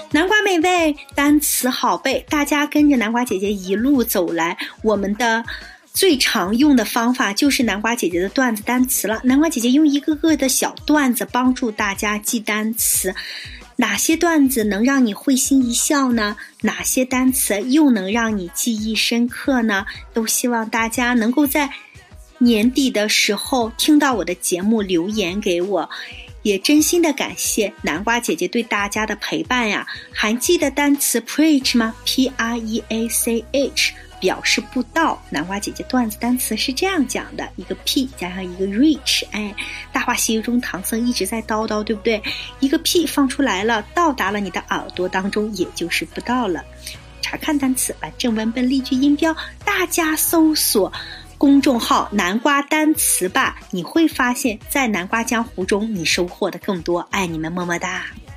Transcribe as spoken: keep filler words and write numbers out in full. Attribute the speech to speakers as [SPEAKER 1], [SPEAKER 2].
[SPEAKER 1] 南瓜美味，单词好背，大家跟着南瓜姐姐一路走来，我们的最常用的方法就是南瓜姐姐的段子单词了。南瓜姐姐用一个个的小段子帮助大家记单词，哪些段子能让你会心一笑呢？哪些单词又能让你记忆深刻呢？都希望大家能够在年底的时候听到我的节目留言给我，也真心的感谢南瓜姐姐对大家的陪伴呀。还记得单词 preach 吗？ P R E A C H 表示布道。南瓜姐姐段子单词是这样讲的，一个 P 加上一个 reach， 哎，大话西游中唐僧一直在叨叨，对不对？一个 P 放出来了，到达了你的耳朵当中，也就是布道了。查看单词，把正文本例句音标，大家搜索公众号南瓜单词吧，你会发现在南瓜江湖中你收获的更多。爱你们，么么哒。